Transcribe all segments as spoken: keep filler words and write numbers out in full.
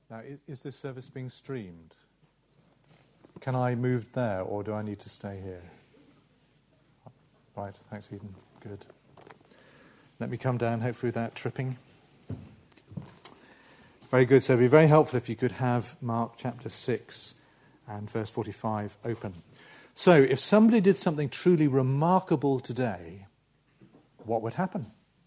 Now, is, is this service being streamed? Can I move there, or do I need to stay here? Right, thanks, Eden. Good. Let me come down, hopefully without tripping. Very good. So it would be very helpful if you could have Mark chapter six and verse forty-five open. So if somebody did something truly remarkable today, what would happen?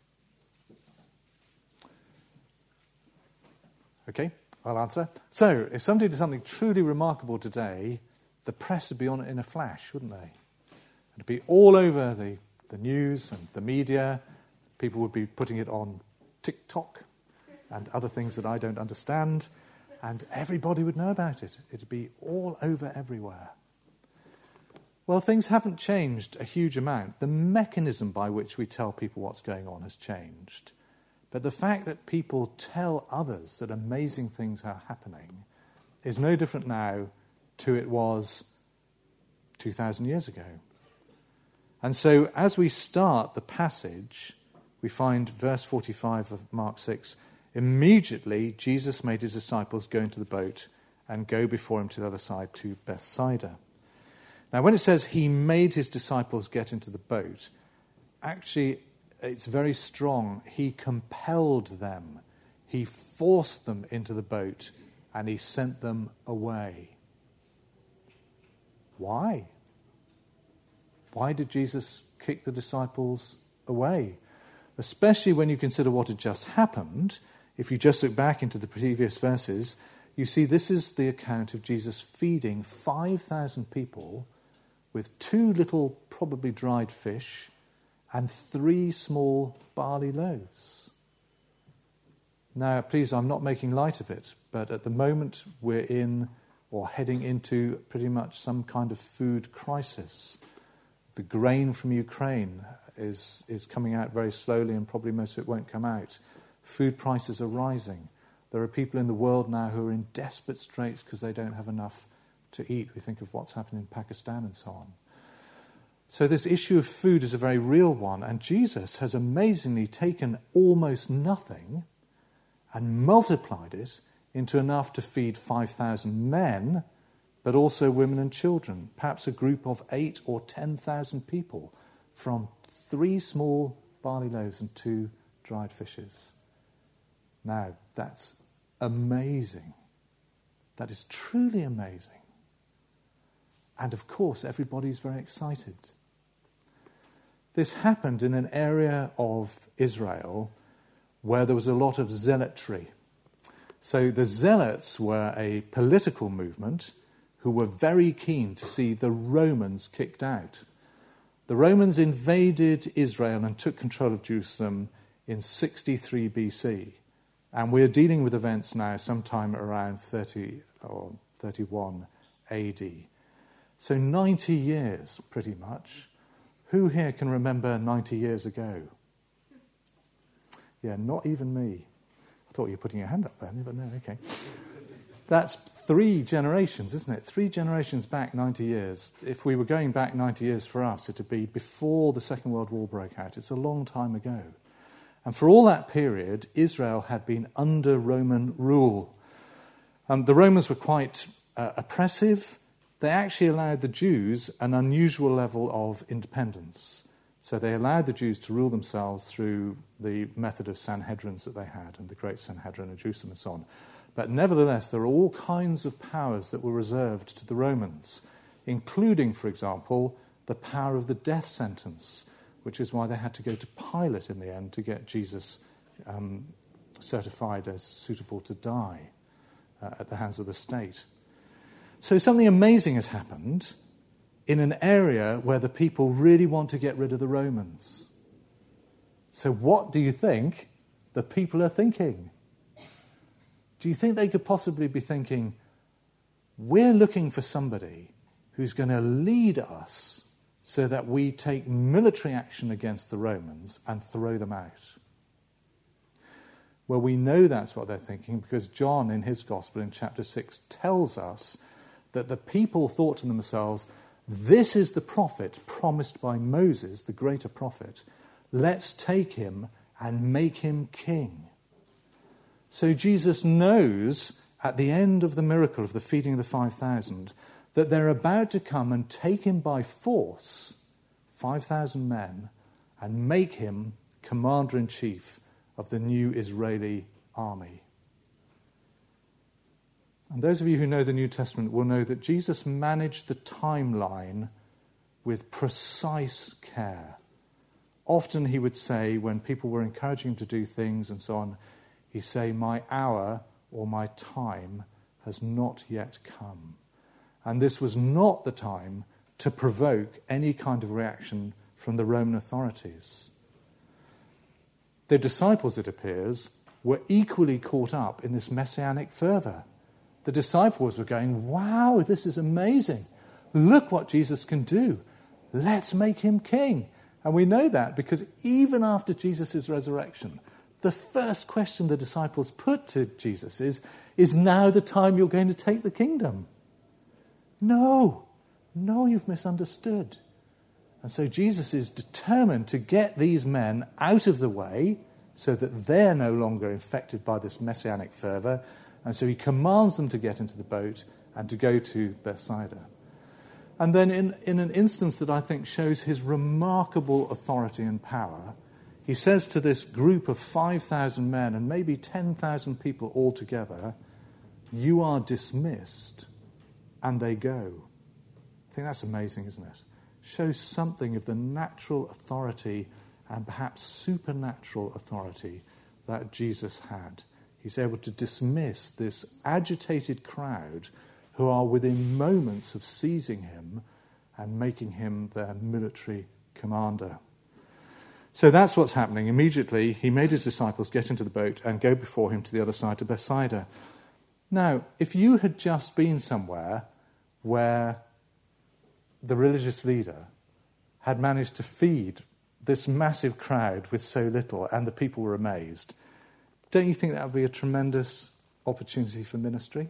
Okay, I'll answer. So if somebody did something truly remarkable today, the press would be on it in a flash, wouldn't they? It'd be all over the, the news and the media. People would be putting it on TikTok and other things that I don't understand, and everybody would know about it. It'd be all over everywhere. Well, things haven't changed a huge amount. The mechanism by which we tell people what's going on has changed. But the fact that people tell others that amazing things are happening is no different now to it was two thousand years ago. And so as we start the passage, we find verse forty-five of Mark six, immediately Jesus made his disciples go into the boat and go before him to the other side to Bethsaida. Now, when it says he made his disciples get into the boat, actually it's very strong. He compelled them. He forced them into the boat and he sent them away. Why? Why did Jesus kick the disciples away? Especially when you consider what had just happened. If you just look back into the previous verses, you see this is the account of Jesus feeding five thousand people with two little, probably dried fish, and three small barley loaves. Now, please, I'm not making light of it, but at the moment we're in, or heading into, pretty much some kind of food crisis. The grain from Ukraine is, is coming out very slowly, and probably most of it won't come out. Food prices are rising. There are people in the world now who are in desperate straits because they don't have enough to eat. We think of what's happening in Pakistan and so on. So this issue of food is a very real one, and Jesus has amazingly taken almost nothing and multiplied it into enough to feed five thousand men, but also women and children, perhaps a group of eight or ten thousand people from three small barley loaves and two dried fishes. Now, that's amazing. That is truly amazing. And of course, everybody's very excited. This happened in an area of Israel where there was a lot of zealotry. So the Zealots were a political movement who were very keen to see the Romans kicked out. The Romans invaded Israel and took control of Jerusalem in sixty-three B C. And we're dealing with events now sometime around thirty or thirty-one A D. So ninety years, pretty much. Who here can remember ninety years ago? Yeah, not even me. I thought you were putting your hand up then, but no, okay. That's three generations, isn't it? Three generations back, ninety years. If we were going back ninety years for us, it would be before the Second World War broke out. It's a long time ago. And for all that period, Israel had been under Roman rule. Um, the Romans were quite uh, oppressive. They actually allowed the Jews an unusual level of independence. So they allowed the Jews to rule themselves through the method of Sanhedrins that they had, and the great Sanhedrin of Jerusalem and so on. But nevertheless, there are all kinds of powers that were reserved to the Romans, including, for example, the power of the death sentence, which is why they had to go to Pilate in the end to get Jesus um, certified as suitable to die uh, at the hands of the state. So something amazing has happened in an area where the people really want to get rid of the Romans. So what do you think the people are thinking? Do you think they could possibly be thinking, we're looking for somebody who's going to lead us so that we take military action against the Romans and throw them out? Well, we know that's what they're thinking because John in his Gospel in chapter six tells us that the people thought to themselves, this is the prophet promised by Moses, the greater prophet. Let's take him and make him king. So Jesus knows at the end of the miracle of the feeding of the five thousand, that they're about to come and take him by force, five thousand men, and make him commander-in-chief of the new Israeli army. And those of you who know the New Testament will know that Jesus managed the timeline with precise care. Often he would say, when people were encouraging him to do things and so on, he'd say, "My hour or my time has not yet come." And this was not the time to provoke any kind of reaction from the Roman authorities. The disciples, it appears, were equally caught up in this messianic fervour. The disciples were going, "Wow, this is amazing. Look what Jesus can do. Let's make him king." And we know that because even after Jesus' resurrection, the first question the disciples put to Jesus is, "Is now the time you're going to take the kingdom?" No, no, you've misunderstood. And so Jesus is determined to get these men out of the way so that they're no longer infected by this messianic fervour. And so he commands them to get into the boat and to go to Bethsaida. And then in, in an instance that I think shows his remarkable authority and power, he says to this group of five thousand men and maybe ten thousand people altogether, "You are dismissed," and they go. I think that's amazing, isn't it? Shows something of the natural authority and perhaps supernatural authority that Jesus had. He's able to dismiss this agitated crowd who are within moments of seizing him and making him their military commander. So that's what's happening. Immediately, he made his disciples get into the boat and go before him to the other side of Bethsaida. Now, if you had just been somewhere where the religious leader had managed to feed this massive crowd with so little and the people were amazed, don't you think that would be a tremendous opportunity for ministry?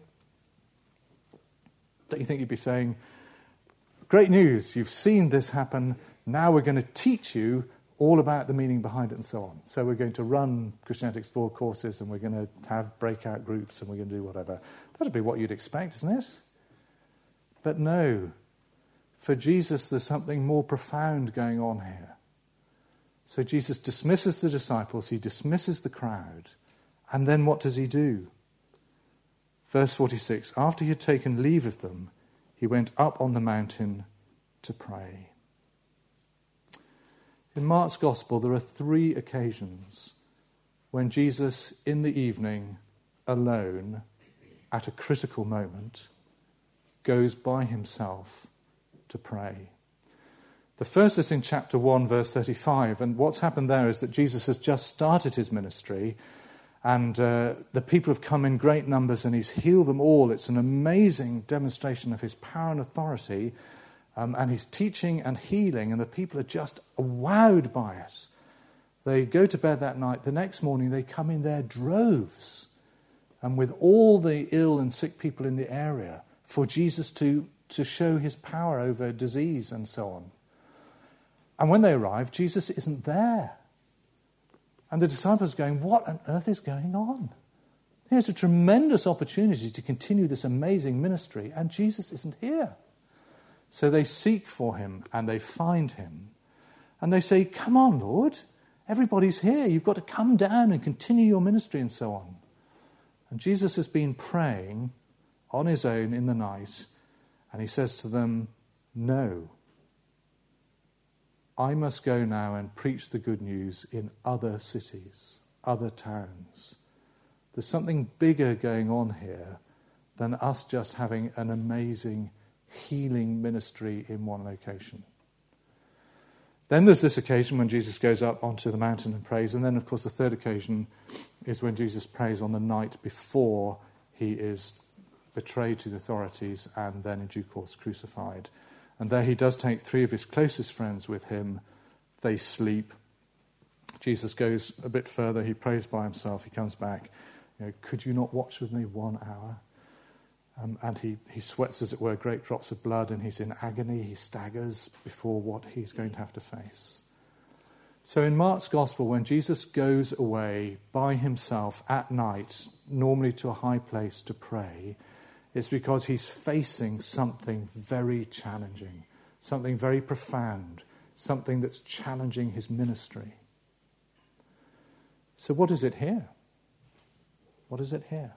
Don't you think you'd be saying, "Great news, you've seen this happen, now we're going to teach you all about the meaning behind it," and so on. So we're going to run Christianity Explored courses and we're going to have breakout groups and we're going to do whatever. That would be what you'd expect, isn't it? But no, for Jesus there's something more profound going on here. So Jesus dismisses the disciples, he dismisses the crowd, and then what does he do? Verse forty-six, after he had taken leave of them, he went up on the mountain to pray. In Mark's Gospel, there are three occasions when Jesus, in the evening, alone, at a critical moment, goes by himself to pray. The first is in chapter one, verse thirty-five, and what's happened there is that Jesus has just started his ministry, and uh, the people have come in great numbers and he's healed them all. It's an amazing demonstration of his power and authority. Um, and he's teaching and healing, and the people are just wowed by it. They go to bed that night. The next morning they come in their droves, and with all the ill and sick people in the area, for Jesus to, to show his power over disease and so on. And when they arrive, Jesus isn't there. And the disciples are going, "What on earth is going on? Here's a tremendous opportunity to continue this amazing ministry, and Jesus isn't here." So they seek for him, and they find him. And they say, "Come on, Lord, everybody's here. You've got to come down and continue your ministry," and so on. And Jesus has been praying on his own in the night, and he says to them, "No. I must go now and preach the good news in other cities, other towns. There's something bigger going on here than us just having an amazing healing ministry in one location." Then there's this occasion when Jesus goes up onto the mountain and prays, and then, of course, the third occasion is when Jesus prays on the night before he is betrayed to the authorities and then in due course crucified. And there he does take three of his closest friends with him. They sleep. Jesus goes a bit further. He prays by himself. He comes back. You know, "Could you not watch with me one hour?" Um, and he, he sweats, as it were, great drops of blood, and he's in agony. He staggers before what he's going to have to face. So in Mark's Gospel, when Jesus goes away by himself at night, normally to a high place to pray, it's because he's facing something very challenging, something very profound, something that's challenging his ministry. So what is it here? What is it here?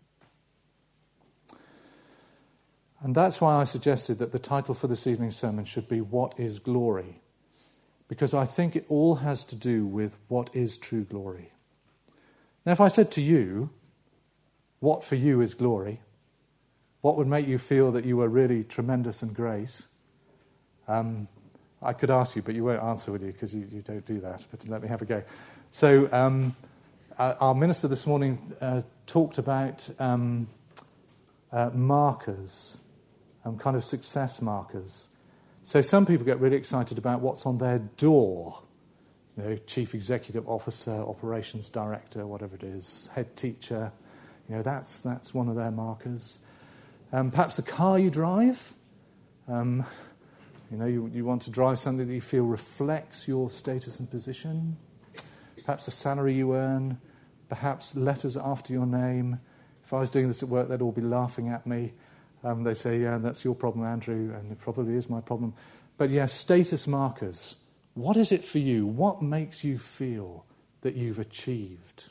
And that's why I suggested that the title for this evening's sermon should be What is Glory? Because I think it all has to do with what is true glory. Now, if I said to you, what for you is glory? What would make you feel that you were really tremendous and great? Um, I could ask you, but you won't answer, would you? Because you, you don't do that. But let me have a go. So um, our minister this morning uh, talked about um, uh, markers, um, kind of success markers. So some people get really excited about what's on their door. You know, chief executive officer, operations director, whatever it is, head teacher. You know, that's that's one of their markers. Um, perhaps the car you drive. Um, you know, you, you want to drive something that you feel reflects your status and position. Perhaps the salary you earn. Perhaps letters after your name. If I was doing this at work, they'd all be laughing at me. Um, they say, yeah, that's your problem, Andrew, and it probably is my problem. But yeah, status markers. What is it for you? What makes you feel that you've achieved?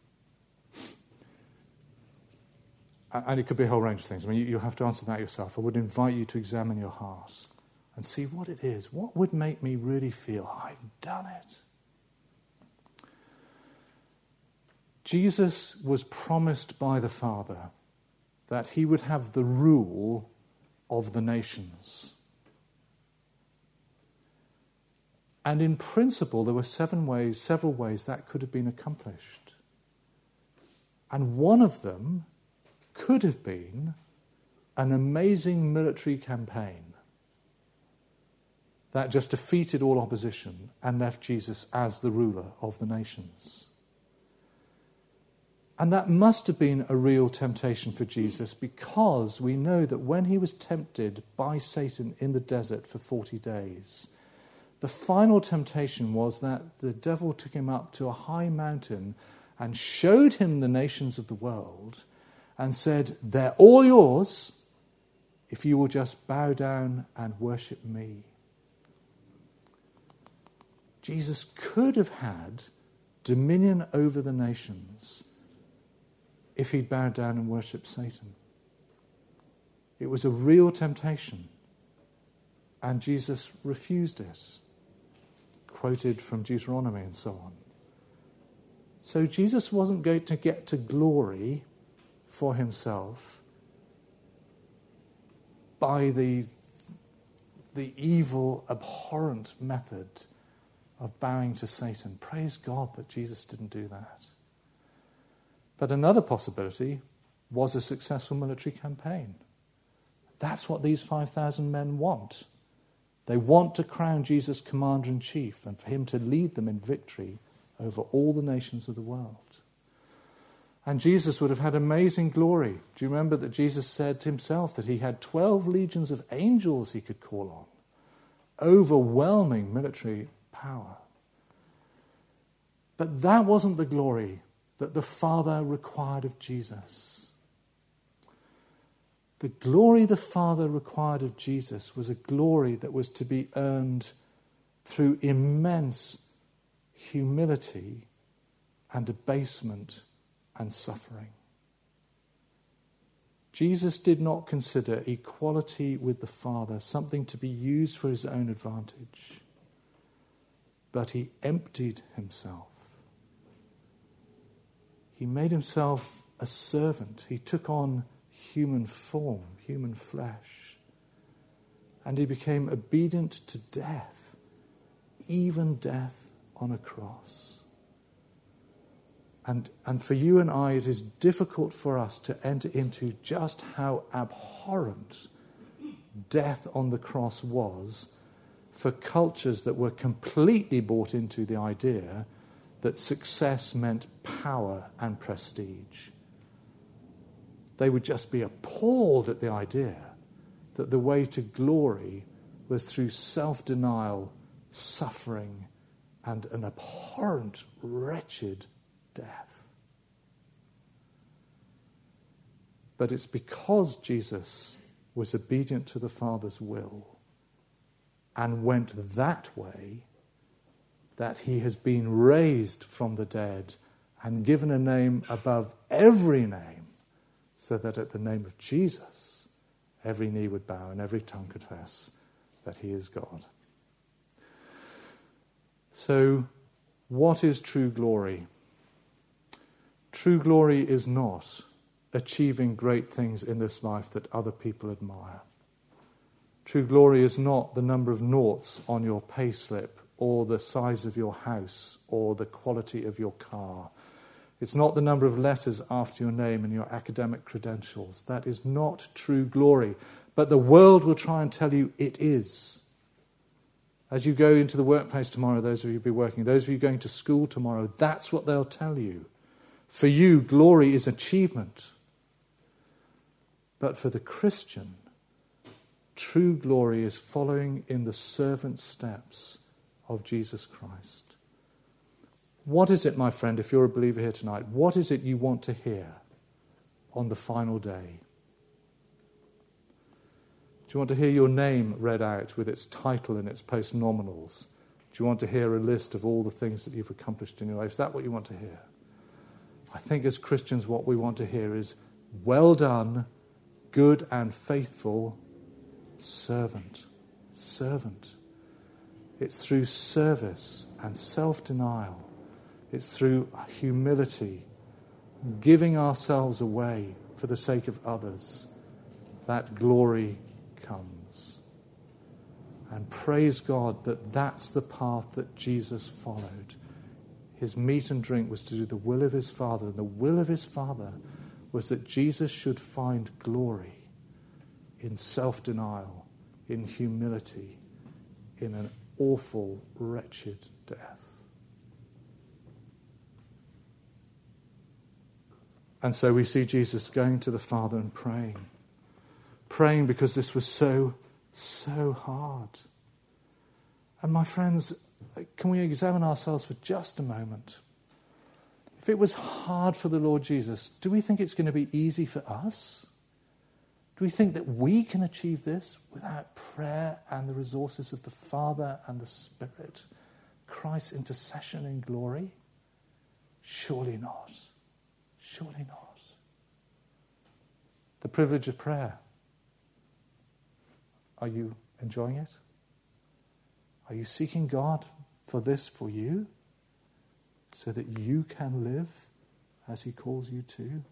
And it could be a whole range of things. I mean, you, you'll have to answer that yourself. I would invite you to examine your heart and see what it is. What would make me really feel, I've done it? Jesus was promised by the Father that he would have the rule of the nations. And in principle, there were seven ways, several ways that could have been accomplished. And one of them could have been an amazing military campaign that just defeated all opposition and left Jesus as the ruler of the nations. And that must have been a real temptation for Jesus, because we know that when he was tempted by Satan in the desert for forty days, the final temptation was that the devil took him up to a high mountain and showed him the nations of the world and said, they're all yours if you will just bow down and worship me. Jesus could have had dominion over the nations if he'd bowed down and worshipped Satan. It was a real temptation, and Jesus refused it, quoted from Deuteronomy and so on. So Jesus wasn't going to get to glory for himself by the, the evil, abhorrent method of bowing to Satan. Praise God that Jesus didn't do that. But another possibility was a successful military campaign. That's what these five thousand men want. They want to crown Jesus commander-in-chief and for him to lead them in victory over all the nations of the world. And Jesus would have had amazing glory. Do you remember that Jesus said himself that he had twelve legions of angels he could call on? Overwhelming military power. But that wasn't the glory that the Father required of Jesus. The glory the Father required of Jesus was a glory that was to be earned through immense humility and abasement and suffering. Jesus did not consider equality with the Father something to be used for his own advantage, but he emptied himself. He made himself a servant. He took on human form, human flesh, and he became obedient to death, even death on a cross. And, and for you and I, it is difficult for us to enter into just how abhorrent death on the cross was for cultures that were completely bought into the idea that success meant power and prestige. They would just be appalled at the idea that the way to glory was through self-denial, suffering, and an abhorrent, wretched death. But it's because Jesus was obedient to the Father's will and went that way that he has been raised from the dead and given a name above every name, so that at the name of Jesus, every knee would bow and every tongue confess that he is God. So, what is true glory? True glory is not achieving great things in this life that other people admire. True glory is not the number of noughts on your payslip, or the size of your house, or the quality of your car. It's not the number of letters after your name and your academic credentials. That is not true glory. But the world will try and tell you it is. As you go into the workplace tomorrow, those of you who will be working, those of you going to school tomorrow, that's what they'll tell you. For you, glory is achievement. But for the Christian, true glory is following in the servant steps of Jesus Christ. What is it, my friend, if you're a believer here tonight, what is it you want to hear on the final day? Do you want to hear your name read out with its title and its post-nominals? Do you want to hear a list of all the things that you've accomplished in your life? Is that what you want to hear? I think as Christians what we want to hear is, well done, good and faithful servant. Servant. It's through service and self-denial. It's through humility, giving ourselves away for the sake of others, that glory comes. And praise God that that's the path that Jesus followed. His meat and drink was to do the will of his Father, and the will of his Father was that Jesus should find glory in self-denial, in humility, in an awful, wretched death. And so we see Jesus going to the Father and praying. Praying because this was so, so hard. And my friends, can we examine ourselves for just a moment? If it was hard for the Lord Jesus, do we think it's going to be easy for us? Do we think that we can achieve this without prayer and the resources of the Father and the Spirit? Christ's intercession in glory? Surely not. Surely not. The privilege of prayer. Are you enjoying it? Are you seeking God for this for you? So that you can live as he calls you to?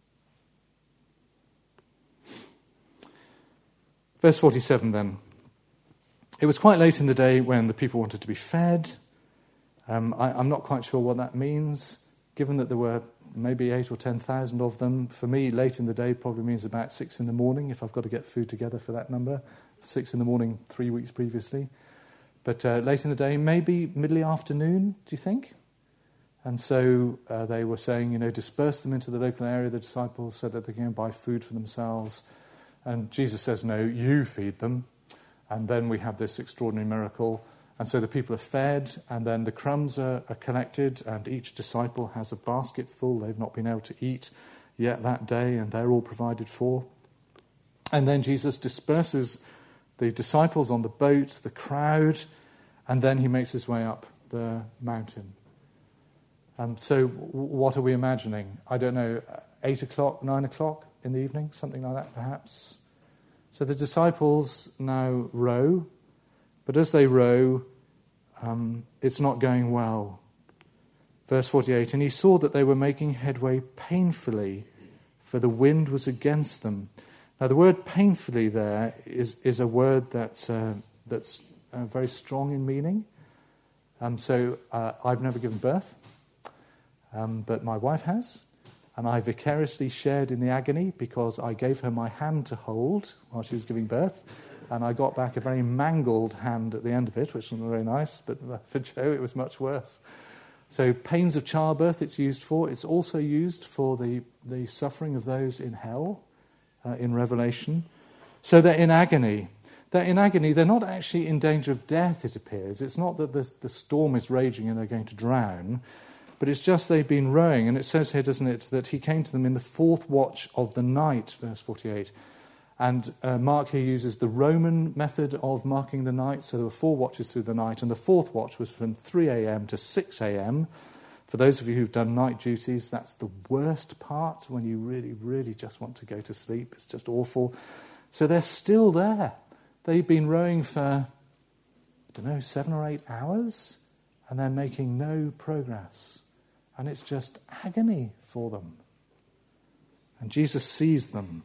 Verse forty-seven then. It was quite late in the day when the people wanted to be fed. Um, I, I'm not quite sure what that means, given that there were maybe eight or ten thousand of them. For me, late in the day probably means about six in the morning, if I've got to get food together for that number. Six in the morning, three weeks previously. But uh, late in the day, maybe middle afternoon, do you think? And so uh, they were saying, you know, disperse them into the local area, the disciples, so that they can buy food for themselves. And Jesus says, no, you feed them. And then we have this extraordinary miracle. And so the people are fed, and then the crumbs are, are collected, and each disciple has a basket full. They've not been able to eat yet that day, and they're all provided for. And then Jesus disperses the disciples on the boat, the crowd, and then he makes his way up the mountain. Um, so what are we imagining? I don't know, eight o'clock, nine o'clock in the evening, something like that perhaps. So the disciples now row, but as they row, um, it's not going well. Verse forty-eight, and he saw that they were making headway painfully, for the wind was against them. Now the word painfully there is, is a word that's, uh, that's uh, very strong in meaning. Um, so uh, I've never given birth. Um, but my wife has, and I vicariously shared in the agony because I gave her my hand to hold while she was giving birth, and I got back a very mangled hand at the end of it, which wasn't very nice, but for Jo it was much worse. So pains of childbirth it's used for. It's also used for the, the suffering of those in hell uh, in Revelation. So they're in agony. they're in agony. They're not actually in danger of death, it appears. It's not that the, the storm is raging and they're going to drown, but it's just they've been rowing. And it says here, doesn't it, that he came to them in the fourth watch of the night, verse forty-eight. And uh, Mark here uses the Roman method of marking the night. So there were four watches through the night, and the fourth watch was from three a.m. to six a.m. For those of you who've done night duties, that's the worst part, when you really, really just want to go to sleep. It's just awful. So they're still there. They've been rowing for, I don't know, seven or eight hours, and they're making no progress. And it's just agony for them. And Jesus sees them.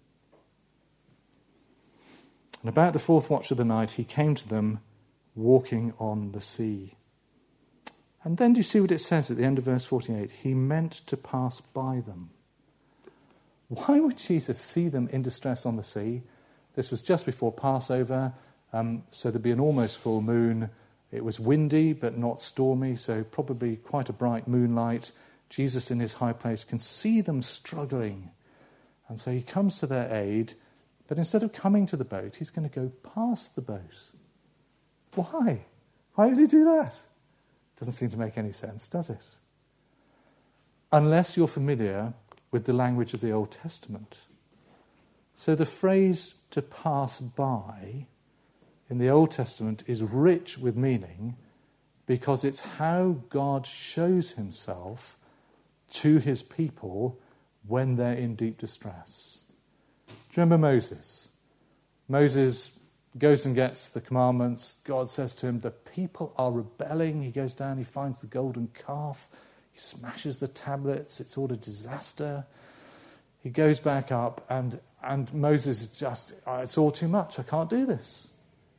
And about the fourth watch of the night, he came to them walking on the sea. And then do you see what it says at the end of verse forty-eight? He meant to pass by them. Why would Jesus see them in distress on the sea? This was just before Passover, um, so there'd be an almost full moon. It was windy but not stormy, so probably quite a bright moonlight. Jesus in his high place can see them struggling. And so he comes to their aid, but instead of coming to the boat, he's going to go past the boat. Why? Why did he do that? Doesn't seem to make any sense, does it? Unless you're familiar with the language of the Old Testament. So the phrase to pass by in the Old Testament is rich with meaning because it's how God shows himself to his people when they're in deep distress. Do you remember Moses? Moses goes and gets the commandments. God says to him, the people are rebelling. He goes down, he finds the golden calf. He smashes the tablets. It's all a disaster. He goes back up, and, and Moses is just, oh, it's all too much. I can't do this.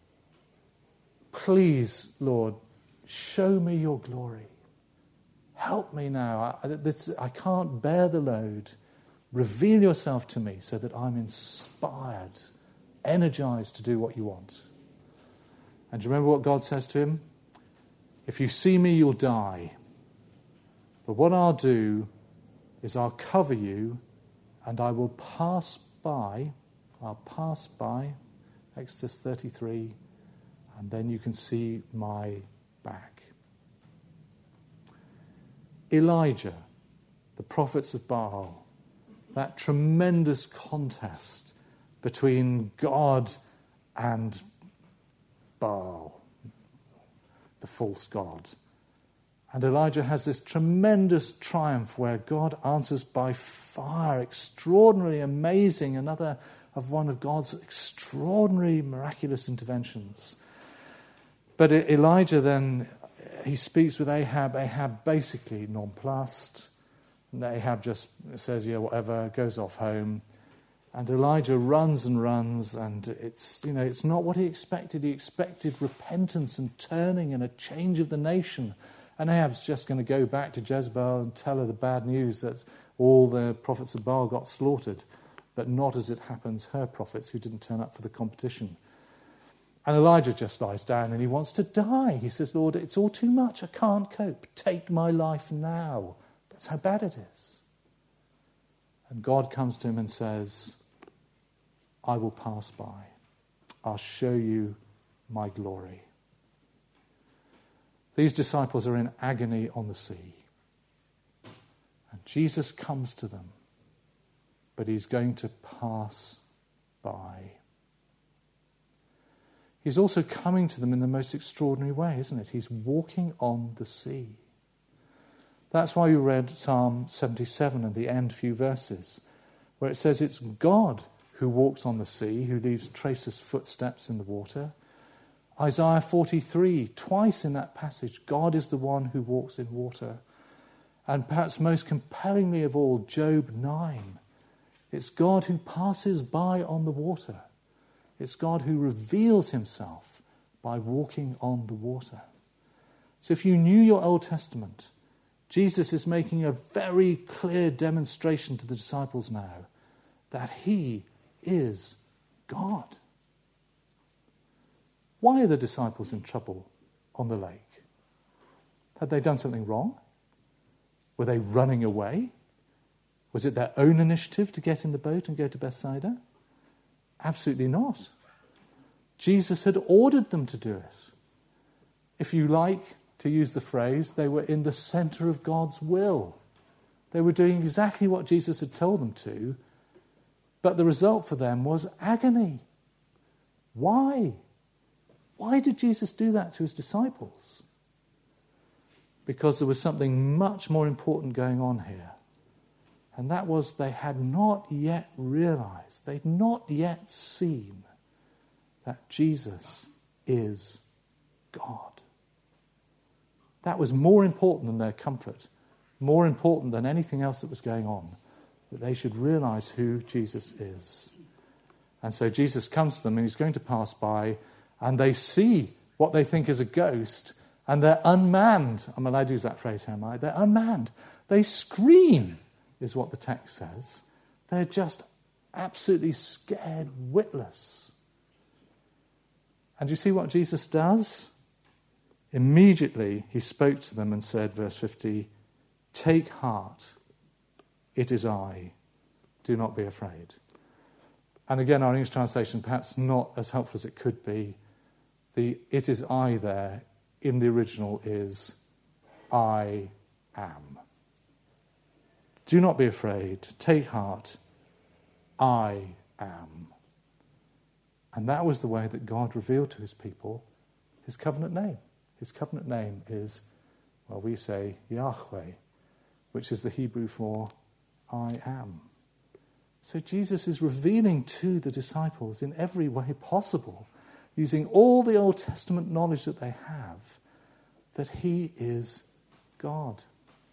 Please, Lord, show me your glory. Help me now. I, this, I can't bear the load. Reveal yourself to me so that I'm inspired, energized to do what you want. And do you remember what God says to him? If you see me, you'll die. But what I'll do is I'll cover you and I will pass by, I'll pass by, Exodus thirty-three, and then you can see my back. Elijah, the prophets of Baal, that tremendous contest between God and Baal, the false god. And Elijah has this tremendous triumph where God answers by fire, extraordinarily amazing, another of one of God's extraordinary miraculous interventions. But Elijah then, he speaks with Ahab. Ahab basically nonplussed. And Ahab just says, yeah, whatever, goes off home. And Elijah runs and runs, and it's, you know, it's not what he expected. He expected repentance and turning and a change of the nation. And Ahab's just going to go back to Jezebel and tell her the bad news that all the prophets of Baal got slaughtered, but not, as it happens, her prophets who didn't turn up for the competition. And Elijah just lies down and he wants to die. He says, Lord, it's all too much. I can't cope. Take my life now. That's how bad it is. And God comes to him and says, I will pass by. I'll show you my glory. These disciples are in agony on the sea. And Jesus comes to them, but he's going to pass by. He's also coming to them in the most extraordinary way, isn't it? He's walking on the sea. That's why we read Psalm seventy-seven and the end few verses, where it says it's God who walks on the sea, who leaves traceless footsteps in the water. Isaiah forty-three, twice in that passage, God is the one who walks in water. And perhaps most compellingly of all, Job nine. It's God who passes by on the water. It's God who reveals himself by walking on the water. So if you knew your Old Testament, Jesus is making a very clear demonstration to the disciples now that he is God. Why are the disciples in trouble on the lake? Had they done something wrong? Were they running away? Was it their own initiative to get in the boat and go to Bethsaida? Absolutely not. Jesus had ordered them to do it. If you like to use the phrase, they were in the center of God's will. They were doing exactly what Jesus had told them to, but the result for them was agony. Why? Why did Jesus do that to his disciples? Because there was something much more important going on here. And that was they had not yet realized, they'd not yet seen that Jesus is God. That was more important than their comfort, more important than anything else that was going on, that they should realize who Jesus is. And so Jesus comes to them and he's going to pass by, and they see what they think is a ghost, and they're unmanned. I'm allowed to use that phrase here, am I? They're unmanned. They scream, is what the text says. They're just absolutely scared witless. And you see what Jesus does? Immediately he spoke to them and said, verse fifty, "Take heart, it is I. Do not be afraid." And again, our English translation, perhaps not as helpful as it could be. The "it is I" there in the original is "I am." Do not be afraid. Take heart. I am. And that was the way that God revealed to his people his covenant name. His covenant name is, well, we say Yahweh, which is the Hebrew for I am. So Jesus is revealing to the disciples in every way possible, using all the Old Testament knowledge that they have, that he is God.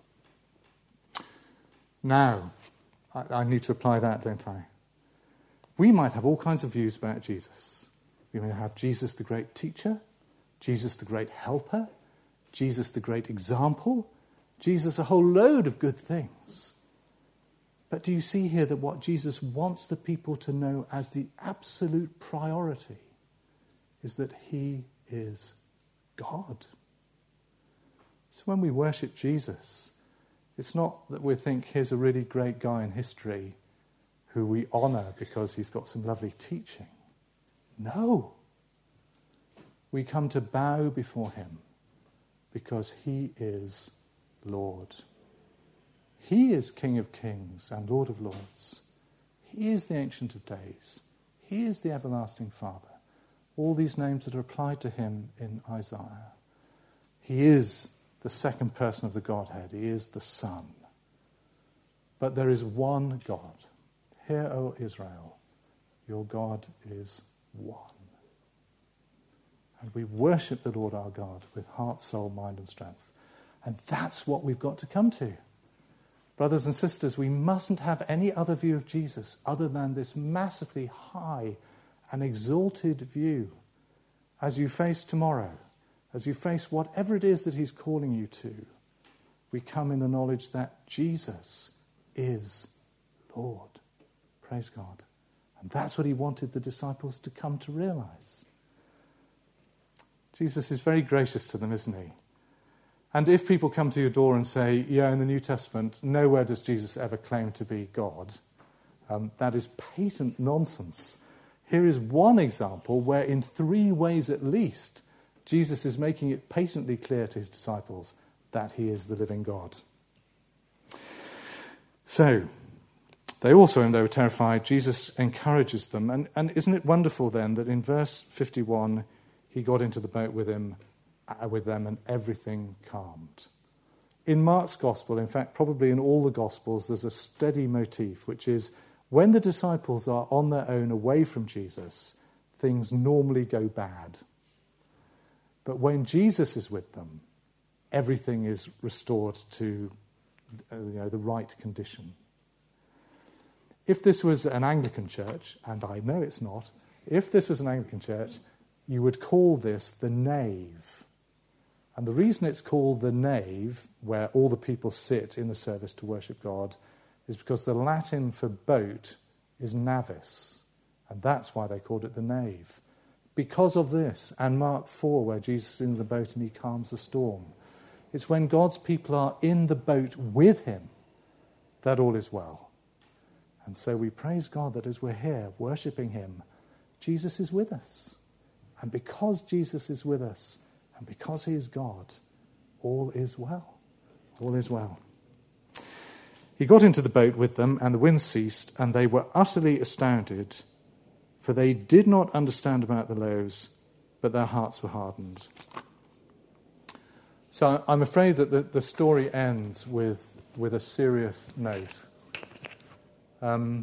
Now, I, I need to apply that, don't I? We might have all kinds of views about Jesus. We may have Jesus the great teacher, Jesus the great helper, Jesus the great example, Jesus a whole load of good things. But do you see here that what Jesus wants the people to know as the absolute priority is that he is God? So when we worship Jesus, it's not that we think here's a really great guy in history who we honour because he's got some lovely teaching. No. We come to bow before him because he is Lord. He is King of Kings and Lord of Lords. He is the Ancient of Days. He is the Everlasting Father. All these names that are applied to him in Isaiah. He is the second person of the Godhead. He is the Son. But there is one God. Hear, O Israel, your God is one. And we worship the Lord our God with heart, soul, mind, and strength. And that's what we've got to come to. Brothers and sisters, we mustn't have any other view of Jesus other than this massively high and exalted view. As you face tomorrow, as you face whatever it is that he's calling you to, we come in the knowledge that Jesus is Lord. Praise God. And that's what he wanted the disciples to come to realize. Jesus is very gracious to them, isn't he? And if people come to your door and say, yeah, in the New Testament, nowhere does Jesus ever claim to be God, um, that is patent nonsense. Here is one example where in three ways at least, Jesus is making it patently clear to his disciples that he is the living God. So, they also, and they were terrified, Jesus encourages them. And, and isn't it wonderful then that in verse fifty-one, he got into the boat with him, uh, with them, and everything calmed. In Mark's Gospel, in fact, probably in all the Gospels, there's a steady motif, which is when the disciples are on their own away from Jesus, things normally go bad. But when Jesus is with them, everything is restored to uh, you know, the right condition. If this was an Anglican church, and I know it's not, if this was an Anglican church, you would call this the nave. And the reason it's called the nave, where all the people sit in the service to worship God, is because the Latin for boat is navis. And that's why they called it the nave. Because of this, and Mark four, where Jesus is in the boat and he calms the storm, it's when God's people are in the boat with him that all is well. And so we praise God that as we're here worshipping him, Jesus is with us. And because Jesus is with us, and because he is God, all is well. All is well. He got into the boat with them, and the wind ceased, and they were utterly astounded, for they did not understand about the loaves, but their hearts were hardened. So I'm afraid that the, the story ends with, with a serious note. Um,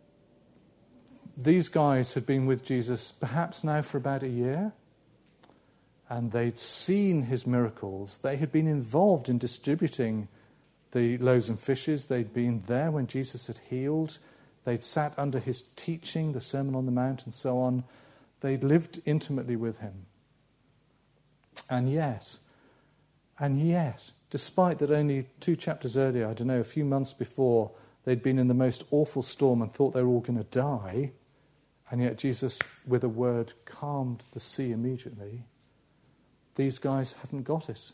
these guys had been with Jesus perhaps now for about a year, and they'd seen his miracles. They had been involved in distributing the loaves and fishes. They'd been there when Jesus had healed. They'd sat under his teaching, the Sermon on the Mount and so on. They'd lived intimately with him. And yet, and yet, despite that only two chapters earlier, I don't know, a few months before, they'd been in the most awful storm and thought they were all going to die, and yet Jesus, with a word, calmed the sea immediately. These guys haven't got it.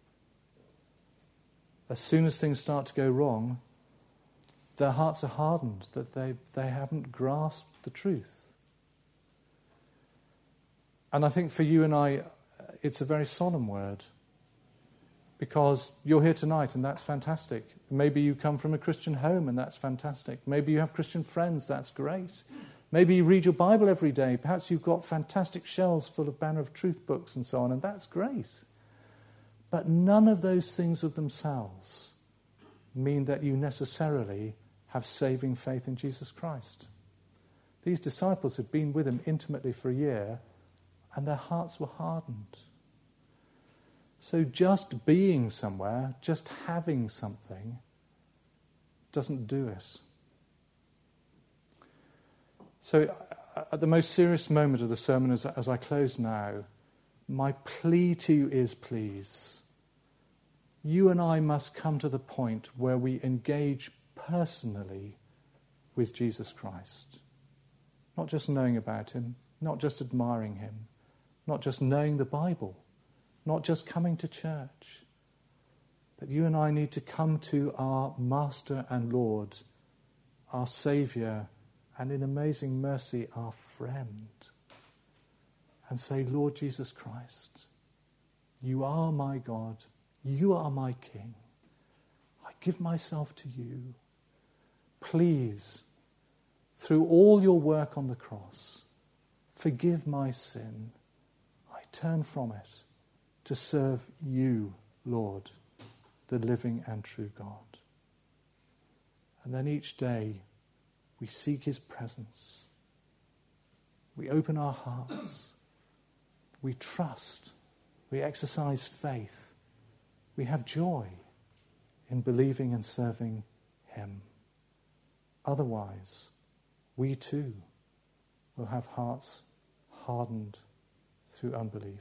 As soon as things start to go wrong, their hearts are hardened, that they, they haven't grasped the truth. And I think for you and I, it's a very solemn word, because you're here tonight and that's fantastic. Maybe you come from a Christian home and that's fantastic. Maybe you have Christian friends, that's great. Maybe you read your Bible every day. Perhaps you've got fantastic shelves full of Banner of Truth books and so on, and that's great. But none of those things of themselves mean that you necessarily have saving faith in Jesus Christ. These disciples had been with him intimately for a year, and their hearts were hardened. So just being somewhere, just having something, doesn't do it. So at the most serious moment of the sermon, as, as I close now, my plea to you is, please, you and I must come to the point where we engage personally with Jesus Christ. Not just knowing about him, not just admiring him, not just knowing the Bible, not just coming to church. But you and I need to come to our Master and Lord, our Saviour, and in amazing mercy, our friend, and say, Lord Jesus Christ, you are my God, you are my King. I give myself to you. Please, through all your work on the cross, forgive my sin. I turn from it to serve you, Lord, the living and true God. And then each day we seek his presence. We open our hearts. We trust. We exercise faith. We have joy in believing and serving him. Otherwise, we too will have hearts hardened through unbelief.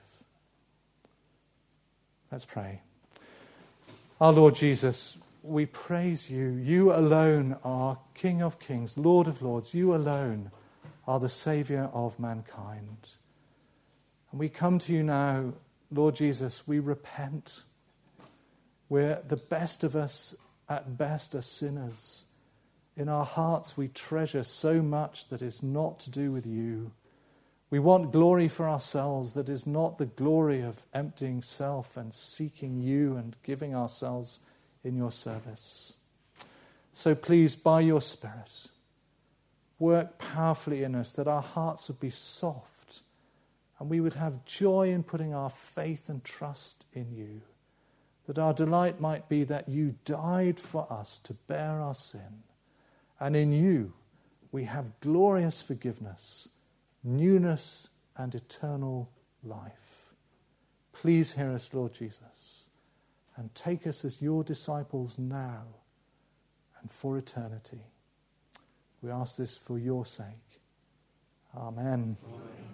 Let's pray. Our Lord Jesus, we praise you. You alone are King of kings, Lord of lords. You alone are the Saviour of mankind. And we come to you now, Lord Jesus, we repent. We're the best of us, at best, are sinners. In our hearts we treasure so much that is not to do with you. We want glory for ourselves that is not the glory of emptying self and seeking you and giving ourselves in your service. So please, by your Spirit, work powerfully in us that our hearts would be soft and we would have joy in putting our faith and trust in you, that our delight might be that you died for us to bear our sin, and in you we have glorious forgiveness, newness and eternal life. Please hear us, Lord Jesus, and take us as your disciples now and for eternity. We ask this for your sake. Amen. Amen.